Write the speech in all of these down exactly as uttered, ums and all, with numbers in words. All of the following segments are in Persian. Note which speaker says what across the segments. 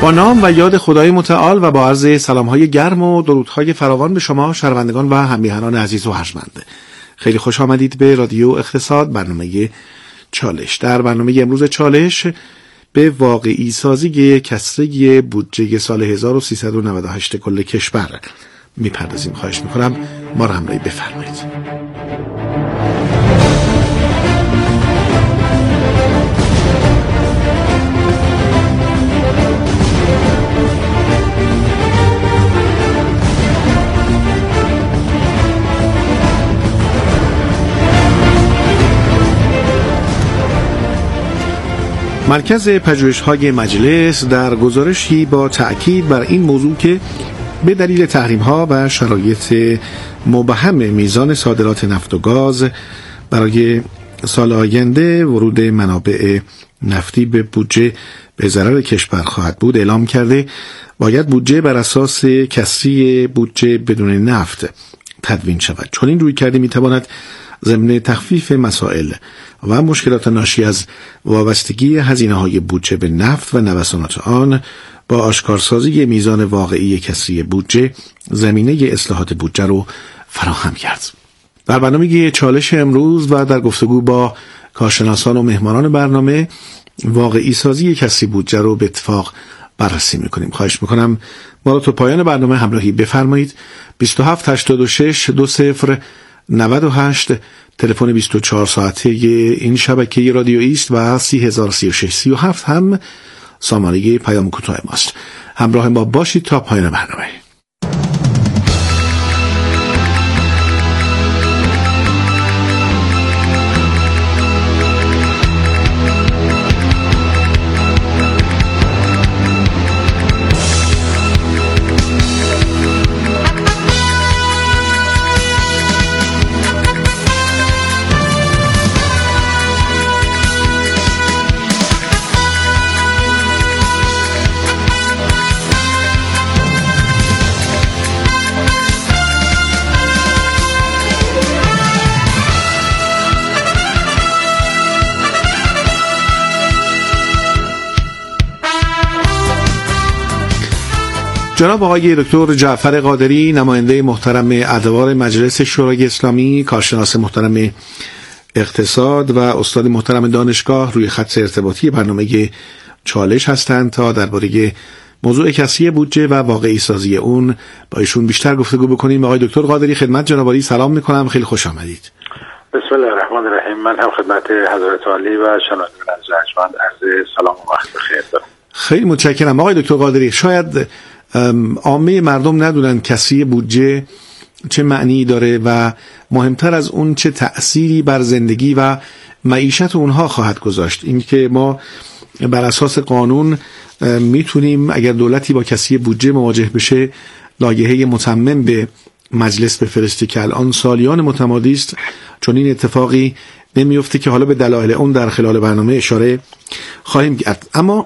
Speaker 1: با نام و یاد خدای متعال و با عرض سلام‌های گرم و درودهای فراوان به شما شنوندگان و هم‌میهنان عزیز و ارجمند، خیلی خوش آمدید به رادیو اقتصاد، برنامه چالش. در برنامه امروز چالش به واقعی سازی کسری بودجه سال هزار و سیصد و نود و هشت کل کشور میپردازیم. خواهش میکنم ما را همراهی بفرمایید. مرکز پژوهش‌های مجلس در گزارشی با تأکید بر این موضوع که به دلیل تحریم‌ها و شرایط مبهم میزان صادرات نفت و گاز برای سال آینده ورود منابع نفتی به بودجه به ضرر کشور خواهد بود، اعلام کرده باید بودجه بر اساس کسری بودجه بدون نفت تدوین شود. چون این روی کرده می‌تواند ضمن تخفیف مسائل و مشکلات ناشی از وابستگی هزینه‌های بودجه به نفت و نوسانات آن با آشکارسازی میزان واقعی کسری بودجه زمینه اصلاحات بودجه رو فراهم کرد. در برنامه چالش امروز و در گفتگو با کارشناسان و مهمانان برنامه واقعی سازی کسری بودجه رو به اتفاق بررسی می‌کنیم. خواهش می‌کنم ما رو تا پایان برنامه همراهی بفرمایید. بیست و هفت هشتاد و شش دو صفر نود و هشت تلفن بیست و چهار ساعته این شبکه رادیویی است و سی هزار و سی و شش سی و هفت هم سامانه پیام کوتاه ماست. همراه ما باشید تا پایان برنامه. جناب آقای دکتر جعفر قادری، نماینده محترم ادوار مجلس شورای اسلامی، کارشناس محترم اقتصاد و استاد محترم دانشگاه، روی خط ارتباطی برنامه چالش هستند تا درباره موضوع کسری بودجه و واقعی سازی اون با ایشون بیشتر گفتگو بکنیم. آقای دکتر قادری، خدمت جناب عالی سلام میکنم، خیلی خوش آمدید.
Speaker 2: بسم الله الرحمن الرحیم. من هم خدمت حضرت عالی و شنوندگان ارجمند عرض سلام و وقت بخیر دارم.
Speaker 1: خیلی متشکرم. آقای دکتر قادری، شاید عامه مردم ندونن کسری بودجه چه معنی داره و مهمتر از اون چه تأثیری بر زندگی و معیشت اونها خواهد گذاشت. این که ما بر اساس قانون میتونیم اگر دولتی با کسری بودجه مواجه بشه لایحه متمم به مجلس بفرسته که الان سالیان متمادی است چون این اتفاقی نمیفته که حالا به دلایل اون در خلال برنامه اشاره خواهیم کرد. اما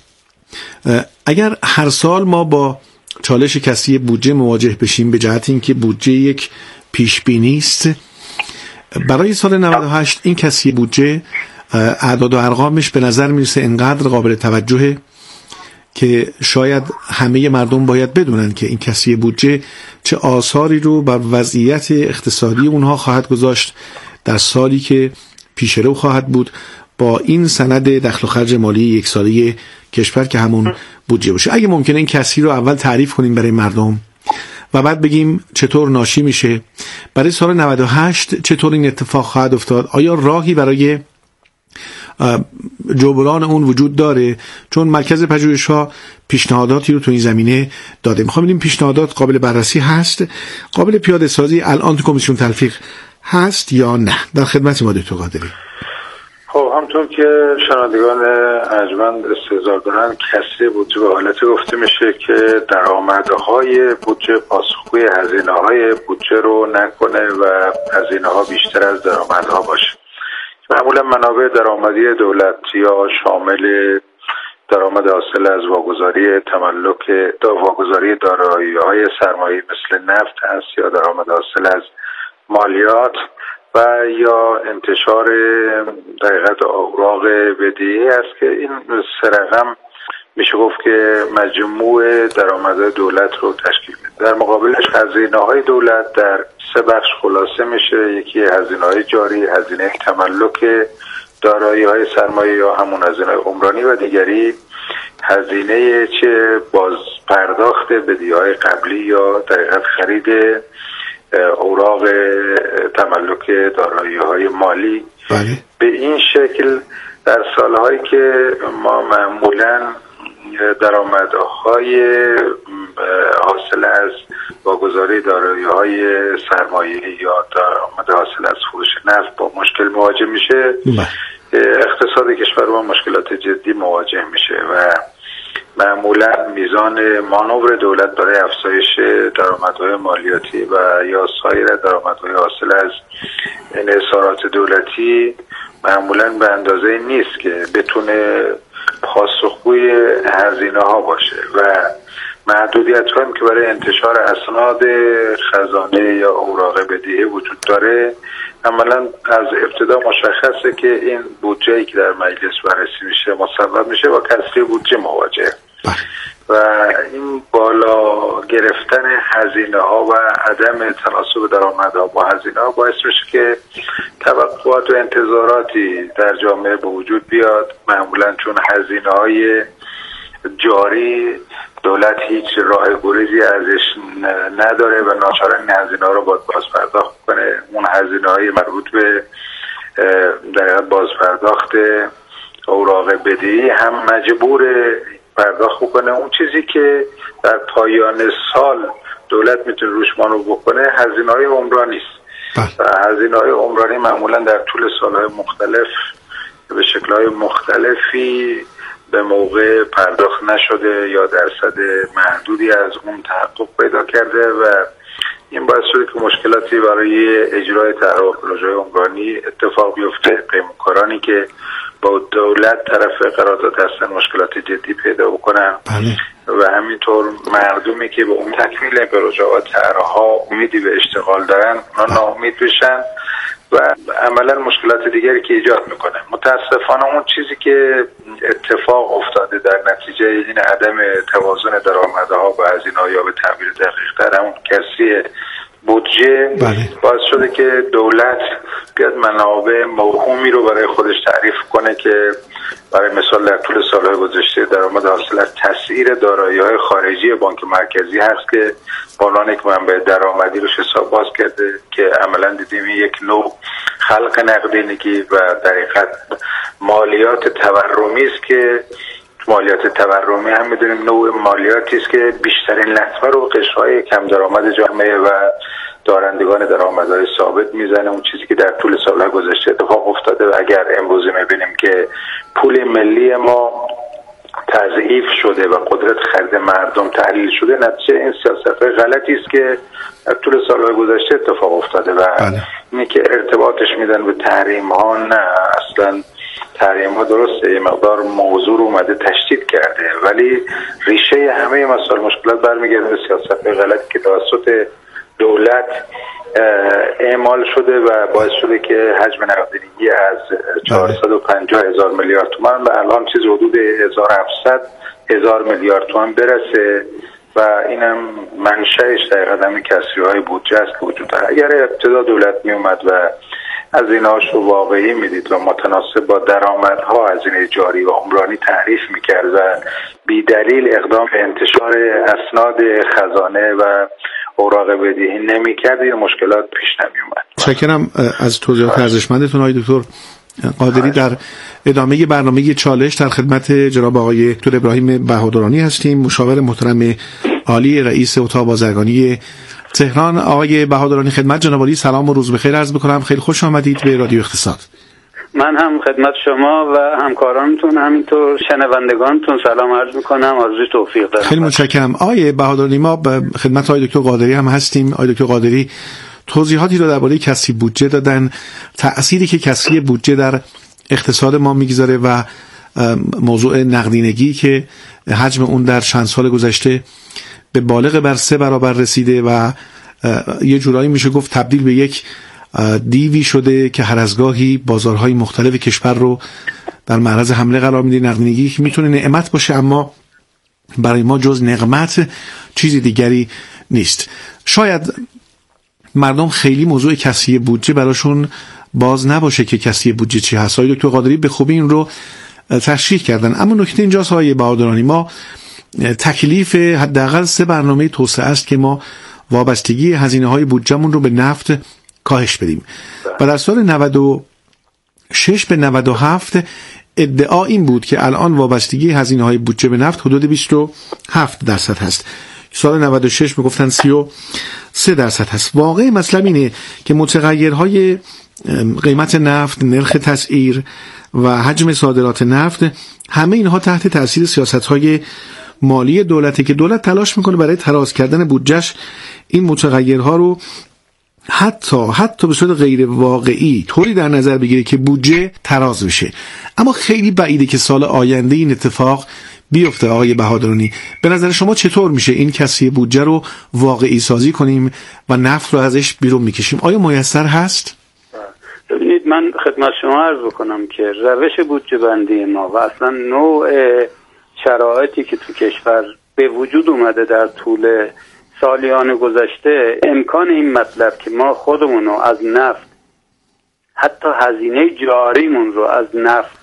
Speaker 1: اگر هر سال ما با چالش کسری بودجه مواجه بشیم به جهت اینکه بودجه یک پیش بینی است، برای سال نود و هشت این کسری بودجه اعداد و ارقامش به نظر میرسه انقدر قابل توجهه که شاید همه مردم باید بدونن که این کسری بودجه چه آثاری رو بر وضعیت اقتصادی اونها خواهد گذاشت در سالی که پیش رو خواهد بود با این سند دخل و خرج مالی یک ساله کشور که همون بودجه باشه. اگه ممکنه این کسری رو اول تعریف کنیم برای مردم و بعد بگیم چطور ناشی میشه برای سال نود و هشت، چطور این اتفاق خواهد افتاد، آیا راهی برای جبران اون وجود داره؟ چون مرکز پژوهش‌ها پیشنهاداتی رو تو این زمینه داده. میخوام ببینیم پیشنهادات قابل بررسی هست، قابل پیاده سازی الان تو کمیسیون تلفیق هست یا نه؟ در خدمت ما دکتر قادری.
Speaker 2: خب همونطور که شنوندگان ارجمند استحضار دارن، کسری بودجه به حالت گفته میشه که درآمدهای بودجه پاسخگوی هزینه‌های بودجه رو نکنه و هزینه‌ها بیشتر از درآمدها باشه. معمولا منابع درآمدی دولت یا شامل درآمد حاصل از واگذاری تملک واگذاری دارایی‌های سرمایه‌ای مثل نفت هست یا درآمد حاصل از مالیات و یا انتشار دقیقاً اوراق بدهی است که این سه رقم میشه گفت که مجموع درآمدهای دولت رو تشکیل میده. در مقابلش هزینه‌های دولت در سه بخش خلاصه میشه. یکی هزینه‌های جاری، هزینه تملک دارایی‌های سرمایه یا همون هزینه عمرانی، و دیگری هزینه چه باز پرداخت بدهی‌های قبلی یا در حقیقت خرید اوراق تملک دارایی‌های مالی.
Speaker 1: بله.
Speaker 2: به این شکل در سالهایی که ما معمولاً درآمدهای حاصل از واگذاری دارایی‌های سرمایه‌ای یا درآمد حاصل از فروش نفت با مشکل مواجه میشه، اقتصاد کشور با مشکلات جدی مواجه میشه و معمولا میزان مانور دولت برای افزایش درآمدهای مالیاتی و یا سایر درآمدهای حاصل از انحصارات دولتی معمولا به اندازه نیست که بتونه پاسخگوی هزینه ها باشه و محدودیت هایی که برای انتشار اسناد خزانه یا اوراق بدهی وجود داره عملا از ابتدا مشخصه که این بودجه‌ای که در مجلس بررسی میشه مسبب میشه و کسری بودجه مواجه و این بالا گرفتن هزینه ها و عدم تناسب درآمدها با هزینه ها باعث میشه که توقعات و انتظاراتی در جامعه به وجود بیاد. معمولا چون هزینه های جاری دولت هیچ راه گریزی ازش نداره و ناچار این هزینه ها رو باید باز پرداخت کنه. اون هزینه های مربوط به در باز پرداخت اوراق بدهی هم مجبور پرداخت بکنه. اون چیزی که در پایان سال دولت میتونه روش مانور بکنه هزینه های عمرانی است و هزینه های عمرانی معمولا در طول سالهای مختلف به شکل‌های مختلفی به موقع پرداخت نشده یا درصد محدودی از اون تحقق پیدا کرده و این باعث شده که مشکلاتی برای اجرای طرح پروژه عمرانی اتفاق بیفته. پیمانکارانی که با دولت طرف قرارداد هستن مشکلات جدی پیدا بکنن و همینطور مردمی که به اون تکمیل پروژه و طرح‌ها امیدی به اشتغال دارن اونا ناامید بشن و عملا مشکلات دیگری که ایجاد میکنه. متاسفانه اون چیزی که اتفاق افتاده در نتیجه این عدم توازن درآمدها و هزینه‌ها یا به تعبیر دقیق‌تر همون کسری بودجه باعث شده که دولت بیاد منابع موهومی رو برای خودش تعریف کنه که برای مثال در طول سالهای گذشته درآمد حاصل از تسعیر دارایی‌های خارجی بانک مرکزی هست که با عنوان یک منبع درآمدی رو حساب باز کرده که عملاً دیدیم یک نوع خلق نقدینگی و در حقیقت مالیات تورمی است که مالیات تورمی هم می‌دونیم نوع مالیاتی است که بیشترین لطمه رو قشرهای کم درآمد جامعه و دارندگان درآمدهای ثابت میزنه. اون چیزی که در طول سال‌های گذشته اتفاق افتاده و اگر امروز می‌بینیم که پول ملی ما تضعیف شده و قدرت خرید مردم تحلیل شده، نتیجه این سیاست‌های غلطی است که در طول سال‌های گذشته اتفاق افتاده و اینی که ارتباطش میدن به تحریم‌ها، نه اصلاً تحریم‌ها درسته یه مقدار موضوع رو اومده تشدید کرده ولی ریشه همه مسائل مشکلات برمیگرده به سیاست‌های غلطی که توسط دولت اعمال شده و باعث شده که حجم نقدینگی از چهارصد و پنجاه هزار میلیارد تومان به الان چیز حدود هزار و هفتصد هزار میلیارد تومان برسه و اینم منشأش در قدم کسری‌های بودجه است که وجود داره. اگر ابتدا دولت می اومد و هزینه‌هاش رو واقعی میدید و متناسب با درآمدها هزینه جاری و عمرانی تعریف میکرد و بی دلیل اقدام به انتشار اسناد خزانه و اوراق بدهی نمی‌کرد این مشکلات پیش نمی‌اومد.
Speaker 1: متشکرم از توضیحات ارزشمندتون آقای دکتر قادری. در ادامه برنامه چالش در خدمت جناب آقای دکتر ابراهیم بهادرانی هستیم، مشاور محترم عالی رئیس اتاق بازرگانی تهران. آقای بهادرانی خدمت جناب عالی سلام و روز بخیر عرض می‌کنم. خیلی خوش آمدید به رادیو اقتصاد.
Speaker 3: من هم خدمت شما و همکارانتون همینطور شنوندگانتون سلام عرض میکنم، آرزوی توفیق دارم.
Speaker 1: خیلی متشکرم. آقای بهادرانی ما به خدمت آقای دکتر قادری هم هستیم. آقای دکتر قادری توضیحاتی رو درباره کسری بودجه دادن، تأثیری که کسری بودجه در اقتصاد ما میگذاره و موضوع نقدینگی که حجم اون در چند سال گذشته به بالغ بر سه برابر رسیده و یه جورایی میشه گفت تبدیل به یک دیوی شده که هر از گاهی بازارهای مختلف کشور رو در معرض حمله قرار میده. نقدینگی که میتونه نعمت باشه اما برای ما جز نقمت چیزی دیگری نیست. شاید مردم خیلی موضوع کسری بودجه براشون باز نباشه که کسری بودجه چی هست. آقای دکتر قادری به خوبی این رو تشریح کردن، اما نکته اینجاست آقای بهادرانی، ما تکلیف حداقل سه برنامه توسعه است که ما وابستگی هزینه های بودجهمون رو به نفت کاهش بدیم و در سال نود و شش به نود و هفت ادعا این بود که الان وابستگی هزینه های بودجه به نفت حدود بیست و هفت درصد هست. سال نود و شش میگفتن سی و سه درصد هست. واقع مسئله اینه که متغیرهای قیمت نفت، نرخ تسعیر و حجم صادرات نفت، همه اینها تحت تاثیر سیاست‌های مالی دولته که دولت تلاش میکنه برای تراز کردن بودجهش این متغیرها رو حتی حتی به صورت غیر واقعی طوری در نظر بگیره که بودجه تراز بشه. اما خیلی بعیده که سال آینده این اتفاق بیفته. آقای بهادرانی، به نظر شما چطور میشه این کسری بودجه رو واقعی سازی کنیم و نفت رو ازش بیرون میکشیم؟ آیا میسر هست؟
Speaker 3: ببینید، من خدمت شما عرض بکنم که روش بودجه بندی ما و اصلا نوع شرایطی که تو کشور به وجود اومده در طول سالیان گذشته، امکان این مطلب که ما خودمون رو از نفت، حتی هزینه جاریمون رو از نفت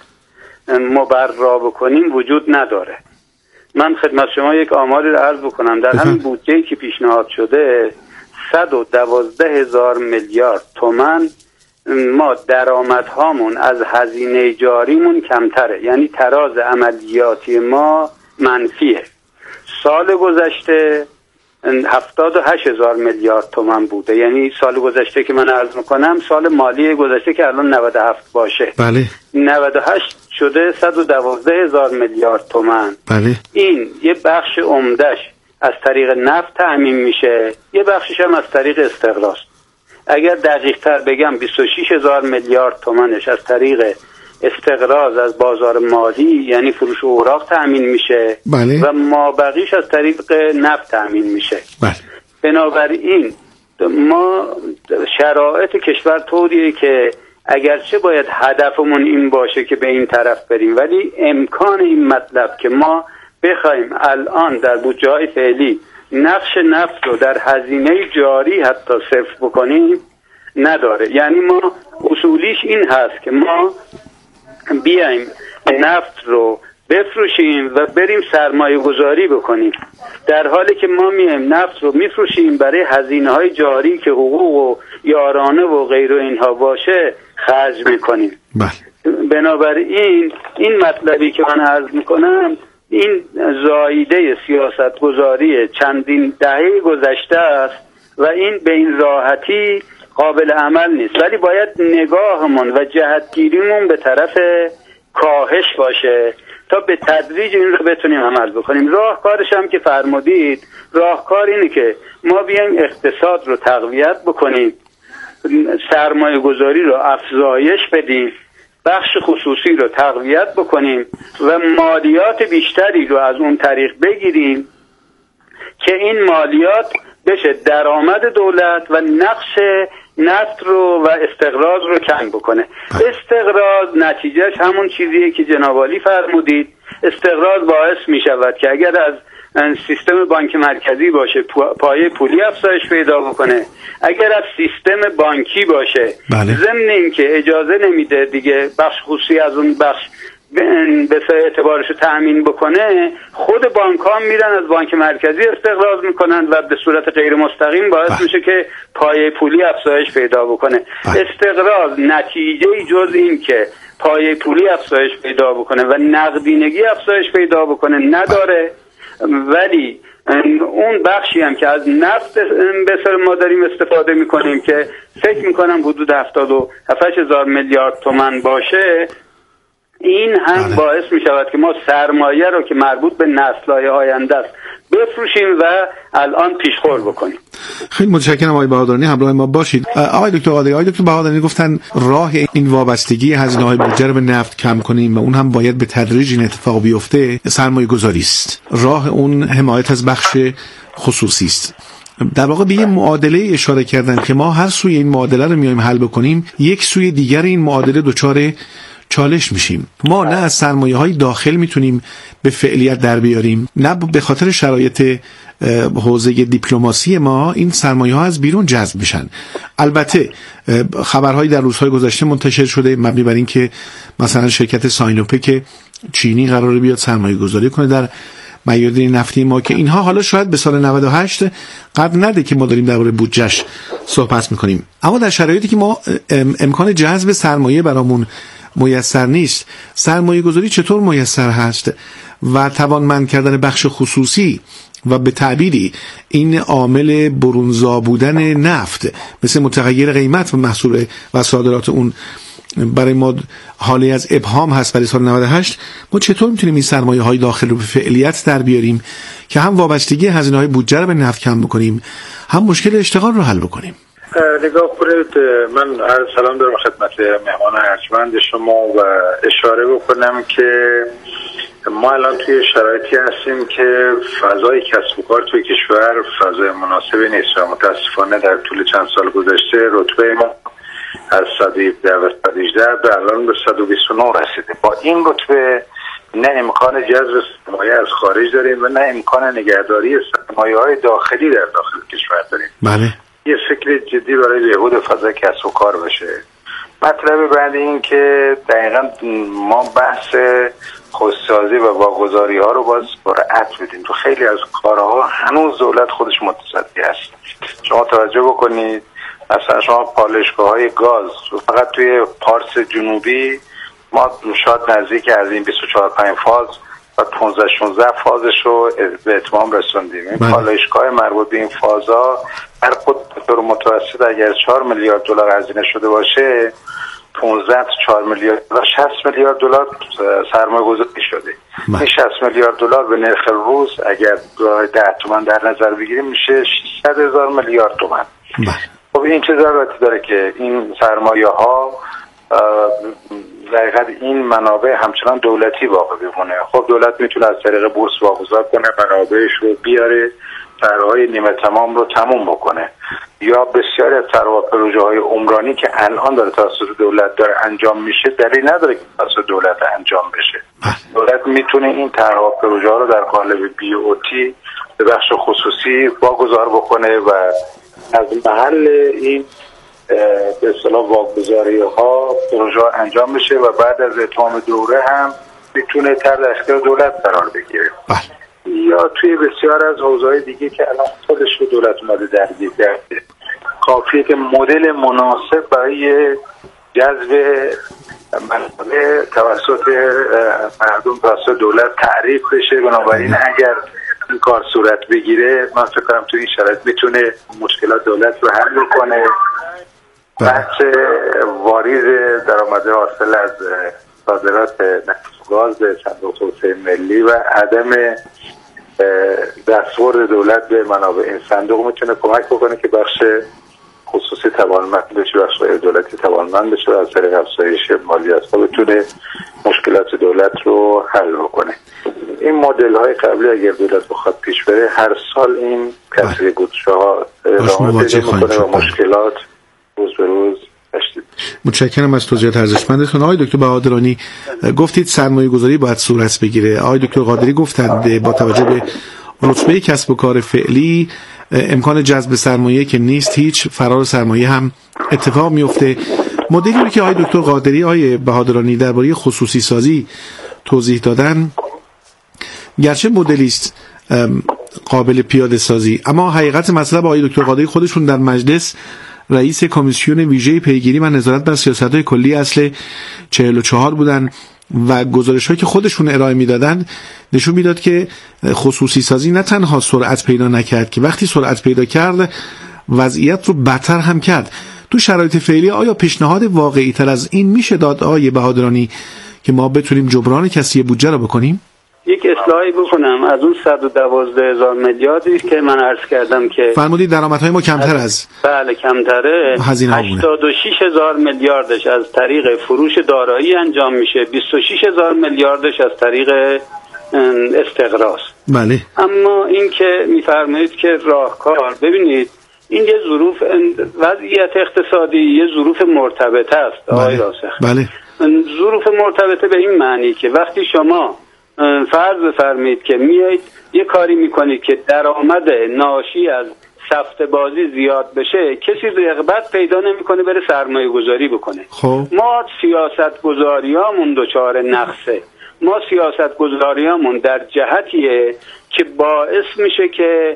Speaker 3: مبرا بکنیم وجود نداره. من خدمت شما یک آماری رو عرض بکنم. در همین بودجه‌ای که پیشنهاد شده صد و دوازده هزار میلیارد تومان ما درآمدهامون از هزینه جاریمون کمتره، یعنی تراز عملیاتی ما منفیه. سال گذشته هفتاد و هشت هزار میلیارد تومان بوده، یعنی سال گذشته که من عرض میکنم سال مالی گذشته که الان نود و هفت باشه،
Speaker 1: بله
Speaker 3: نود و هشت شده صد و دوازده هزار میلیارد تومان.
Speaker 1: بله.
Speaker 3: این یه بخش عمدهش از طریق نفت تأمین میشه، یه بخشش هم از طریق استقراض. اگر دقیق تر بگم بیست و شش هزار میلیارد تومانش از طریق استقراض از بازار مالی یعنی فروش اوراق تأمین میشه،
Speaker 1: بله.
Speaker 3: و مابقیش از طریق نفت تأمین میشه.
Speaker 1: بله.
Speaker 3: بنابراین ما شرایط کشور طوریه که اگرچه باید هدفمون این باشه که به این طرف بریم، ولی امکان این مطلب که ما بخوایم الان در بودجه‌های فعلی نقش نفت رو در هزینه جاری حتی صفر بکنیم نداره. یعنی ما اصولیش این هست که ما بیایم نفت رو بفروشیم و بریم سرمایه گذاری بکنیم، در حالی که ما میایم نفت رو میفروشیم برای هزینه های جاری که حقوق و یارانه و غیر و اینها باشه خرج میکنیم.
Speaker 1: بله.
Speaker 3: بنابراین این مطلبی که من عرض میکنم، این زاییده سیاست گذاری چندین دهه گذشته است و این به این راحتی قابل عمل نیست، ولی باید نگاهمون و جهتگیریمون به طرف کاهش باشه تا به تدریج این رو بتونیم عمل بکنیم. راهکارش هم که فرمودید، راهکار اینه که ما بیایم اقتصاد رو تقویت بکنیم، سرمایه گذاری رو افزایش بدیم، بخش خصوصی رو تقویت بکنیم و مالیات بیشتری رو از اون طریق بگیریم که این مالیات بشه درآمد دولت و نقش نفت رو و استقراض رو کم بکنه. استقراض نتیجهش همون چیزیه که جناب عالی فرمودید. استقراض باعث می شود که اگر از سیستم بانک مرکزی باشه پایه پولی افزایش پیدا بکنه، اگر از سیستم بانکی باشه
Speaker 1: بله.
Speaker 3: ضمن این که اجازه نمیده دیگه بخش خصوصی از اون بخش به اعتبارش رو تأمین بکنه، خود بانک ها میرن از بانک مرکزی استقراض میکنن و به صورت غیر مستقیم باعث بله. میشه که پایه پولی افزایش پیدا بکنه. بله. استقراض نتیجه جز این که پایه پولی افزایش پیدا بکنه و نقدینگی افزایش پیدا بکنه نداره. بله. ولی اون بخشی هم که از نفت به سر ما داریم استفاده میکنیم که فکر میکنم حدود هفتاد و هفت هزار میلیارد تومان باشه، این هم آره. باعث می شود که ما سرمایه رو که مربوط به نسل‌های آینده است بفروشیم و الان پیشخور بکنیم.
Speaker 1: خیلی متشکرم آقای بهادرانی، همراه ما باشید. آقای دکتر قادری، آقای دکتر بهادرانی گفتن راه این وابستگی هزینه‌های بودجه رو به نفت کم کنیم و اون هم باید به تدریج این اتفاق بیفته، سرمایه گذاری است. راه اون حمایت از بخش خصوصی است. در واقع به یه معادله اشاره کردن که ما هر سوی این معادله رو میایم حل بکنیم، یک سوی دیگر این معادله دچار چالش میشیم. ما نه از سرمایه های داخل میتونیم به فعلیت در بیاریم، نه به خاطر شرایط حوزه دیپلماسی ما این سرمایه ها از بیرون جذب بشن. البته خبرهایی در روزهای گذشته منتشر شده مبنی بر این که مثلا شرکت ساینوپک چینی قراره بیاد سرمایه گذاری کنه در میادین نفتی ما، که اینها حالا شاید به سال نود و هشت قد نده که ما داریم درباره بودجهش صحبت میکنیم. اما در شرایطی که ما امکان جذب سرمایه برامون میسر نیست، سرمایه گذاری چطور میسر هست و توانمند کردن بخش خصوصی و به تعبیری این عامل برونزا بودن نفت مثل متغیر قیمت و محصول و صادرات اون برای ما حالی از ابهام هست برای سال نود و هشت، ما چطور میتونیم این سرمایه های داخل رو به فعلیت در بیاریم که هم وابستگی هزینه های بودجه رو به نفت کم بکنیم، هم مشکل اشتغال رو حل بکنیم؟
Speaker 2: نگاه کنید، من عرض سلام دارم خدمت مهمان ارجمند شما و اشاره بکنم که ما الان توی شرایطی هستیم که فضای کسب و کار توی کشور فضای مناسبی نیست و متاسفانه در طول چند سال گذشته رتبه ما از صد و هفده و صد و هجده به الان به صد و بیست و نه رسیده. با این رتبه نه امکان جذب سرمایه از خارج داریم و نه امکان نگهداری سرمایه های داخلی در داخل کشور داریم.
Speaker 1: بله.
Speaker 2: یه فکر جدی برای بهبود فضای کسب و کار بشه. مطلب بعد این که دقیقا ما بحث خودسازی و واگذاری ها رو باز سرعت بدیم. تو خیلی از کارها هنوز دولت خودش متصدی است. شما توجه بکنید، مثلا شما پالایشگاه های گاز فقط توی پارس جنوبی ما شاید نزدیک از این بیست و چهار پنج فاز و پانزده شانزده فازش رو به اتمام رسوندیم. این پالایشگاه مربوط به این فازها هر خود به طور متوسط اگر چهار میلیارد دلار هزینه شده باشه، پانزده تا چهار میلیارد دلار، شصت میلیارد دلار سرمایه گذاری شده. این شصت میلیارد دلار به نرخ روز اگر ده تومن در نظر بگیریم میشه ششصد هزار میلیارد تومن. خب این چه ضرورتی داره که این سرمایه ها دقیقاً این منابع همچنان دولتی واقع بمونه؟ خب دولت میتونه از طریق بورس واگذار کنه، منابعش رو بیاره، طرح‌های نیمه تمام رو تموم بکنه، یا بسیاری از طرح و پروژه های عمرانی که الان داره توسط دولت داره انجام میشه دلیل نداره که توسط دولت انجام بشه. دولت میتونه این طرح و پروژه ها رو در قالب بی او تی به بخش خصوصی واگذار بکنه و از محل این به اصطلاح واگذاری ها پروژه ها انجام بشه و بعد از اتمام دوره هم میتونه تحت اختیار دولت قرار بگیره. یا توی بسیار از حوزه‌های دیگه که الان خودش رو دولت اومده درگیر کرده، کافیه که مدل مناسب برای جذب منابع توسط مردم توسط دولت تعریف بشه. بنابراین اگر این کار صورت بگیره، من فکر کنم توی این شرایط میتونه مشکلات دولت رو حل کنه. بحث واریز درآمد حاصل از صادرات نفت و گاز به صندوق توسعه ملی و عدم دستورد دولت به منابع این صندوق میتونه کمک بکنه که بخش خصوصی توانمند بشه، بخش دولتی توانمند بشه و از طریق افزایش مالیات ها بتونه مشکلات دولت رو حل بکنه. این مدل های قبلی اگر دولت بخواد پیش بره، هر سال این کسری بودجه ها ادامه پیدا میکنه و مشکلات روز به روز تشدید.
Speaker 1: متشکرم از توضیحات ارزشمندتون. آقای دکتر بهادرانی، گفتید سرمایه گذاری باید صورت بگیره. آقای دکتر قادری گفتند با توجه به رتبه کسب و کار فعلی امکان جذب سرمایه که نیست، هیچ فرار سرمایه هم اتفاق میفته. مدلی رو که آقای دکتر قادری آقای بهادرانی درباره خصوصی سازی توضیح دادن گرچه مدلی است قابل پیاده سازی، اما حقیقت مسئله آقای دکتر قادری خودشون در مجلس رئیس کمیسیون ویژه پیگیری و نظارت بر سیاست‌های کلی اصل چهل و چهار بودن و گزارش‌هایی که خودشون ارائه میدادن نشون میداد که خصوصی سازی نه تنها سرعت پیدا نکرد که وقتی سرعت پیدا کرد وضعیت رو بدتر هم کرد. تو شرایط فعلی آیا پیشنهاد واقعی تر از این میشه داد آقای بهادرانی که ما بتونیم جبران کسری بودجه رو بکنیم؟
Speaker 3: یک اصلاحی بکنم از اون صد و دوازده هزار میلیاردی که من عرض کردم که
Speaker 1: فرمودید درآمدهای ما کمتر از
Speaker 3: بله کمتره، هشتاد و شش هزار میلیاردش از طریق فروش دارایی انجام میشه، بیست و شش هزار میلیاردش از طریق استقراض.
Speaker 1: بله.
Speaker 3: اما این که میفرمایید که راهکار، ببینید این یه ظروف وضعیت اقتصادی، یه ظروف مرتبط است آقای راسخ.
Speaker 1: بله.
Speaker 3: ظروف مرتبطه به این معنی که وقتی شما فرض بفرمایید که میایید یه کاری میکنید که درآمد ناشی از سفته بازی زیاد بشه، کسی رغبت پیدا نمیکنه بره سرمایه گذاری بکنه.
Speaker 1: خب
Speaker 3: ما سیاست گذاریامون دچار نقصه. ما سیاست گذاریامون در جهتیه که باعث میشه که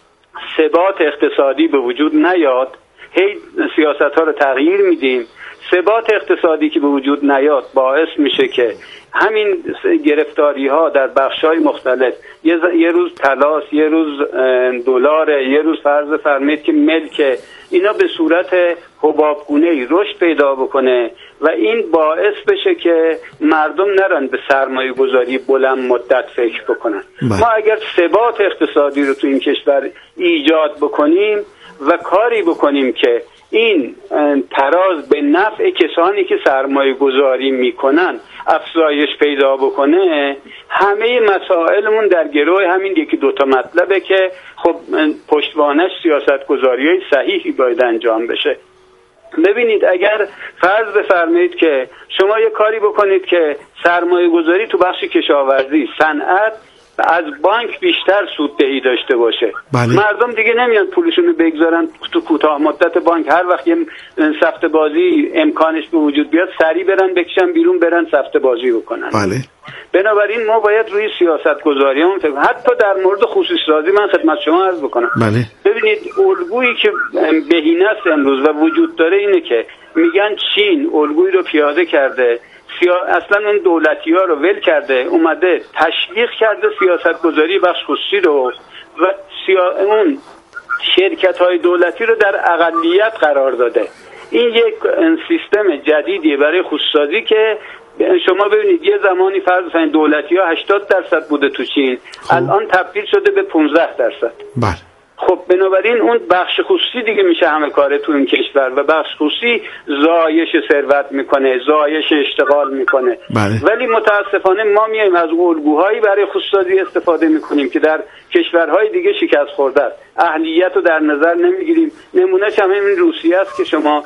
Speaker 3: ثبات اقتصادی به وجود نیاد. هی سیاست ها رو تغییر میدیم. ثبات اقتصادی که به وجود نیاد باعث میشه که همین گرفتاری ها در بخش های مختلف، یه, یه روز طلاست، یه روز دلار، یه روز فرض فرمایید که ملک، اینا به صورت حبابگونه‌ای رشد پیدا بکنه و این باعث بشه که مردم نرن به سرمایه گذاری بلند مدت فکر بکنن. ما اگر ثبات اقتصادی رو تو این کشور ایجاد بکنیم و کاری بکنیم که این تراز به نفع کسانی که سرمایه گذاری میکنن افزایش پیدا بکنه، همه مسائلمون در گروه همین یکی دوتا مطلبه که خب پشتوانش سیاست گذاری‌های صحیحی باید انجام بشه. ببینید اگر فرض بفرمایید که شما یه کاری بکنید که سرمایه گذاری تو بخش کشاورزی، صنعت از بانک بیشتر سوددهی داشته باشه،
Speaker 1: بله.
Speaker 3: مردم دیگه نمیان پولشون رو بگذارن تو کوتاه مدت بانک، هر وقت یه سفته بازی امکانش به وجود بیاد سریع برن بکشن بیرون برن سفته بازی بکنن.
Speaker 1: بله.
Speaker 3: بنابراین ما باید روی سیاست گذاریمون فکر، حتی در مورد خصوصی سازی من خدمت شما عرض بکنم.
Speaker 1: بله.
Speaker 3: ببینید الگویی که بهینه است امروز و وجود داره اینه که میگن چین الگویی رو پیاده کرده، سیا... اصلا اون دولتی ها رو ول کرده، اومده تشویق کرده سیاست گذاری بخش خصوصی رو و سیا... اون شرکت های دولتی رو در اقلیت قرار داده. این یک سیستم جدیدیه برای خصوصی که شما ببینید یه زمانی فرض کنید دولتی ها هشتاد درصد بوده تو چین، الان تبدیل شده به پانزده درصد.
Speaker 1: بله.
Speaker 3: خب بنابراین اون بخش خصوصی دیگه میشه همه کاره تو این کشور و بخش خصوصی زایش ثروت میکنه، زایش اشتغال میکنه.
Speaker 1: بله.
Speaker 3: ولی متاسفانه ما میایم از الگوهایی برای خصوصی استفاده میکنیم که در کشورهای دیگه شکست خورده است. اهلیت رو در نظر نمیگیریم. نمونهش هم همین روسیه است که شما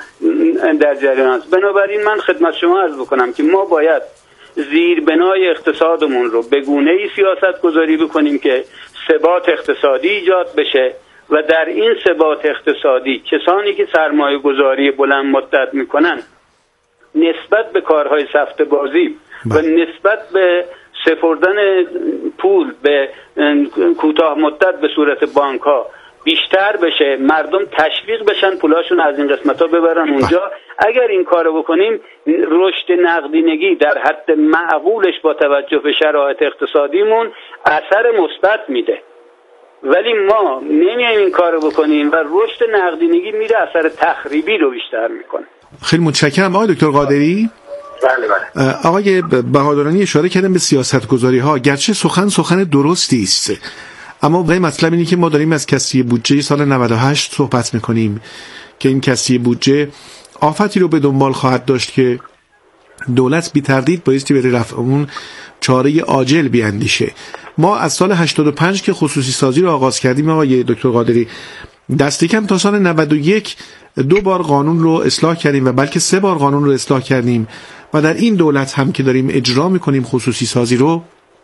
Speaker 3: در جریان است. بنابراین من خدمت شما عرض بکنم که ما باید زیربنای اقتصادمون رو به گونه‌ای سیاست گذاری بکنیم که ثبات اقتصادی ایجاد بشه و در این ثبات اقتصادی کسانی که سرمایه گذاری بلند مدت میکنن نسبت به کارهای سفته بازی و نسبت به سپردن پول به کوتاه مدت به صورت بانک ها بیشتر بشه، مردم تشویق بشن پولاشون از این قسمت ها ببرن اونجا. اگر این کارو بکنیم رشد نقدینگی در حد معقولش با توجه به شرایط اقتصادیمون اثر مثبت میده، ولی ما نمیایم این کارو بکنیم و رشد نقدینگی میره اثر تخریبی رو بیشتر میکنه.
Speaker 1: خیلی متشکرم آقای دکتر قادری.
Speaker 2: بله بله.
Speaker 1: آقای بهادرانی اشاره کردن به سیاستگذاری ها، گرچه سخن سخن درستی است، اما به مطلب اینه که ما داریم از کسری بودجه سال نود و هشت صحبت میکنیم که این کسری بودجه آفتی رو به دنبال خواهد داشت که دولت بی تردید بایستی بره رفع اون چاره عاجل بیاندیشه. ما از سال هشتاد و پنج که خصوصی سازی رو آغاز کردیم آقای دکتر قادری، دست کم تا سال نود و یک دو بار قانون رو اصلاح کردیم و بلکه سه بار قانون رو اصلاح کردیم و در این دولت هم که داریم اجرا میکنیم خصوصی سازی رو،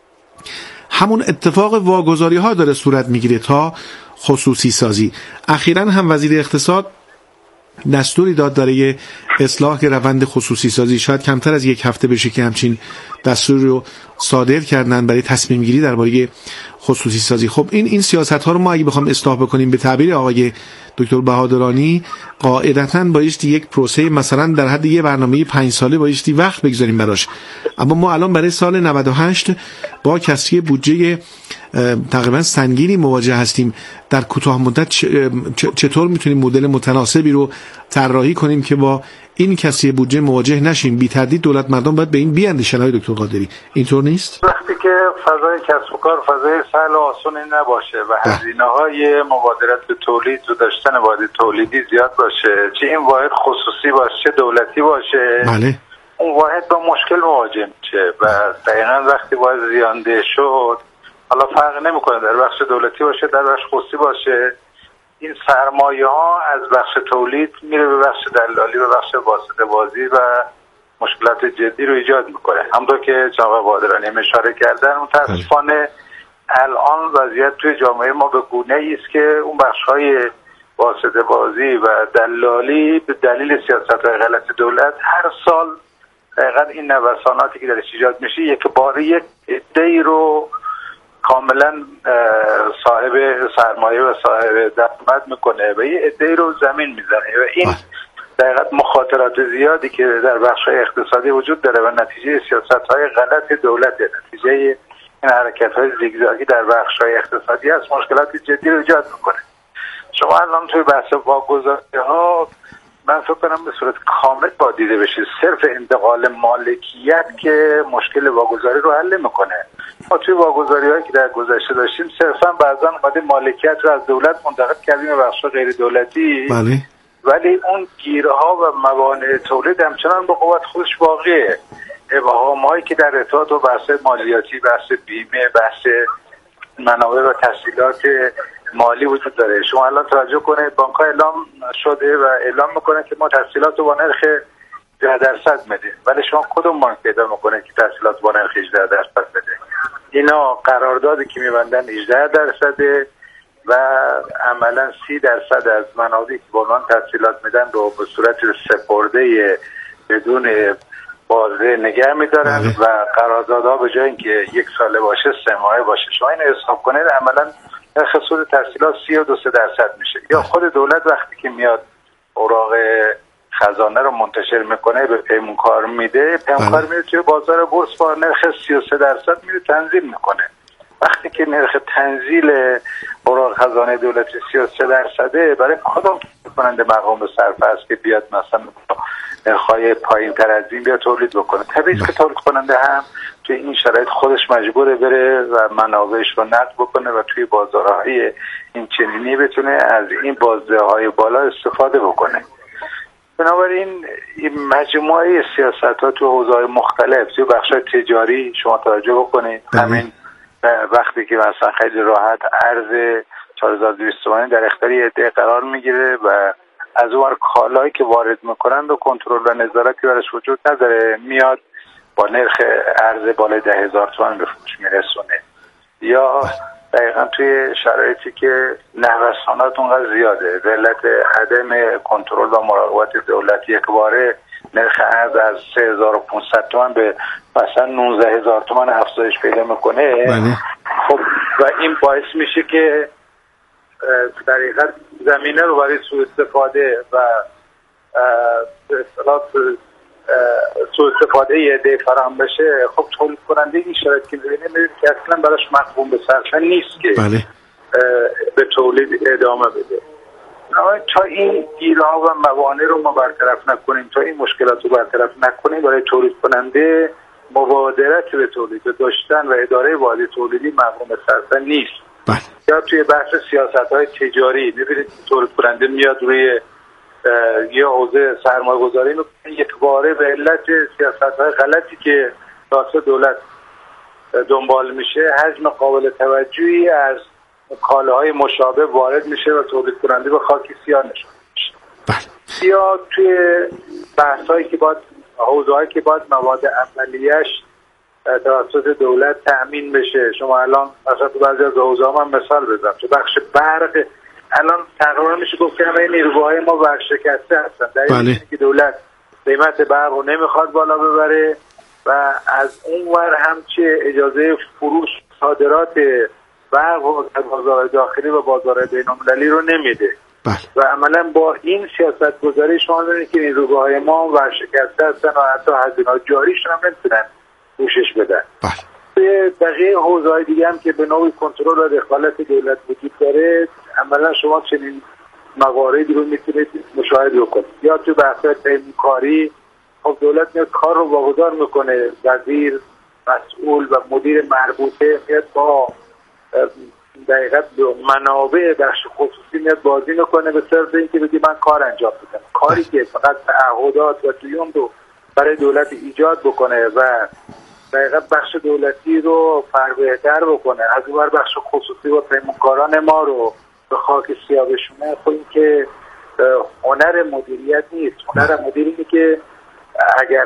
Speaker 1: همون اتفاق واگذاری ها داره صورت میگیره تا خصوصی سازی. اخیراً هم وزیر اقتصاد دستوری داد برای اصلاح روند خصوصی سازی، شاید کمتر از یک هفته بشه که همچین دستوری رو صادر کردن برای تصمیم گیری درباره خصوصی سازی. خب این این سیاست ها رو ما اگه بخوام اصلاح بکنیم به تعبیر آقای دکتر بهادرانی قاعدتاً بایستی یک پروسه مثلا در حد یه برنامه پنج ساله بایستی وقت بگذاریم براش. اما ما الان برای سال نود و هشت با کسری بودجه تقریبا سنگینی مواجه هستیم. در کوتاه مدت چطور میتونیم مدل متناسبی رو طراحی کنیم که با این کسری بودجه مواجه نشیم؟ بی تردید دولت مردم باید به این بیاندیشن های دکتر قادری، اینطور نیست؟
Speaker 2: وقتی که فضای کسب و کار فضای سهل و آسانی نباشه و هزینه های مبادرت به تولید و داشتن واحد تولیدی زیاد باشه، چه این واحد خصوصی باشه چه دولتی باشه،
Speaker 1: بله،
Speaker 2: اون واحد با مشکل مواجه میشه و دقیقاً وقتی واحد زیانده شد، حالا فرق نمیکنه در بخش دولتی باشه در بخش خصوصی باشه، این سرمایه ها از بخش تولید میره به بخش دلالی و بخش واسطه بازی و مشکلات جدی رو ایجاد میکنه. همونطور که جناب قادرانی اشاره کردن متاسفانه الان وضعیت توی جامعه ما به گونه‌ای است که اون بخش‌های واسطه بازی و دلالی به دلیل سیاست‌های غلط دولت هر سال دقیقاً این نوساناتی که درش ایجاد میشه یک بار یک عده‌ای رو کاملا صاحب سرمایه و صاحب درآمد میکنه و یه عده‌ای رو زمین میزنه و این دقیقاً مخاطرات زیادی که در بخش‌های اقتصادی وجود داره و نتیجه سیاست‌های غلط دولت، نتیجه این حرکت‌های زیگزاگی در بخش‌های اقتصادی است، مشکلات جدی رو ایجاد میکنه. شما الان توی بحث واگذاری‌ها من فکر کنم به صورت کامل با دیده بشه. صرف انتقال مالکیت که مشکل واگذاری رو حل میکنه. ما توی واگذاری‌هایی که در گذشته داشتیم صرفا بعضا اومدیم مالکیت رو از دولت منتقل کردیم به بخش غیر دولتی،
Speaker 1: بله.
Speaker 2: ولی اون گیرها و موانع تولید همچنان به قوت خودش باقیه. ابهام‌هایی که در ارتباط با بحث مالیاتی، بحث بیمه، بحث منابع و تسهیلات مالی وجود داره. شما الان توجه کنید بانک‌ها اعلام شده و اعلام میکنه که ما تسهیلات رو با نرخ ده درصد میدیم، ولی شما کدوم بانک پیدا میکنه که تسهیلات با نرخ هجده درصد بده؟ اینا قراردادی که میبندن هجده درصده و عملا سی درصد از منابعی که با عنوان تسهیلات میدن رو به صورت سپرده بدون بازده نگه میدارن و قراردادها به جای اینکه یک ساله باشه سه ماهه باشه. شما این حساب کنید عملا نرخ سود تسهیلات سی و دو سه درصد میشه. یا خود دولت وقتی که میاد اوراق خزانه رو منتشر میکنه به پیمانکار میده، پیمانکار میره توی بازار بورس با نرخ سی و سه درصد میره تنزیل میکنه. وقتی که نرخ تنزیل اوراق خزانه دولتی سی و سه درصده، برای کدام کننده مقام صرف است که بیاد مثلا نرخ‌های پایین تر از این بیاد تولید بکنه؟ طبیعیه که تولید کننده هم توی این شرایط خودش مجبوره بره و منابعش رو نقد بکنه و توی بازارهای این چنینی بتونه از این بازدهی‌های بالا استفاده بکنه. بنابراین این مجموعه سیاست‌ها تو حوزه‌های مختلف، توی بخش‌های تجاری شما توجه بکنید، همین وقتی که مثلا خیلی راحت ارز چهار هزار و دویست تومانی در اختیار یه عده قرار میگیره و از اون کالایی که وارد میکنن و کنترل و نظارتی برش وجود نداره، میاد با نرخ ارز بالای ده هزار تومان به فروش میرسونه. یا دقیقا توی شرایطی که نوسانات اونقدر زیاده، به علت عدم کنترل و مراقبت دولت یک باره نرخ ارز از سه هزار و پانصد تومان به مثلا نوزده هزار تومان افزایش پیدا میکنه.
Speaker 1: بله.
Speaker 2: خب و این باعث میشه که در حقیقت زمینه رو برای سوء استفاده و به اصطلاح سوء استفاده یه عده فراهم بشه. خب تولید کننده این شرایط که می‌بینه می‌بینه که اصلا براش مقبول به صرفه نیست که
Speaker 1: بله.
Speaker 2: به تولید ادامه بده. تا این گیرها و موانع رو ما برطرف نکنیم، تا این مشکلات رو برطرف نکنیم، برای تولید کننده مبادرت به تولید داشتن و اداره واحد تولیدی مقبول به صرفه نیست.
Speaker 1: بله.
Speaker 2: یا توی بحث سیاست‌های تجاری می‌بینید تولید کننده میاد روی یه حوزه سرمایه‌گذاری می‌کنه، یک باره به علت سیاست‌های غلطی که توسط دولت دنبال میشه حجم قابل توجهی از کالاهای مشابه وارد میشه و تولید کننده به خاک سیاه نشون میشه.
Speaker 1: بله.
Speaker 2: یا توی بحث‌هایی که باید حوزه‌هایی که باید مواد اولیه‌اش توسط دولت تأمین بشه. شما الان مثلا تو بعضی از حوزه‌ها من مثال بزنم، تو بخش برق الان تقریبا میشه گفت که همه نیروهای ما ورشکسته هستن در اینکه بله. دولت قیمت برق رو نمیخواد بالا ببره و از اون ور هم چه اجازه فروش صادرات برق و بازار داخلی و بازار بین‌المللی رو نمیده.
Speaker 1: بله.
Speaker 2: و عملا با این سیاست گذاری شما می‌بینید که نیروهای ما ورشکسته هستن و حتی هزینه‌های جاریشون هم نمیتونن پوشش بدن.
Speaker 1: بله.
Speaker 2: بقیه حوزه‌های دیگه هم که به نوعی کنترل و دخالت دولت وجود داره، عملا شما چنین مواردی رو میتونید مشاهده کنید. یا تو بحث پیمانکاری، خب دولت میاد کار رو واگذار میکنه، وزیر مسئول و مدیر مربوطه میاد با دقیقاً منابع بخش خصوصی میاد بازی میکنه به صرف اینکه بگه من کار انجام میدم، کاری که فقط تعهدات و دیون رو برای دولت ایجاد بکنه و دقیقاً بخش دولتی رو فربهتر بکنه، از اون بخش خصوصی و پیمانکاران ما رو به خاک سیاه بشونه. خب این که هنر مدیریت نیست. هنر مدیر اینه که اگر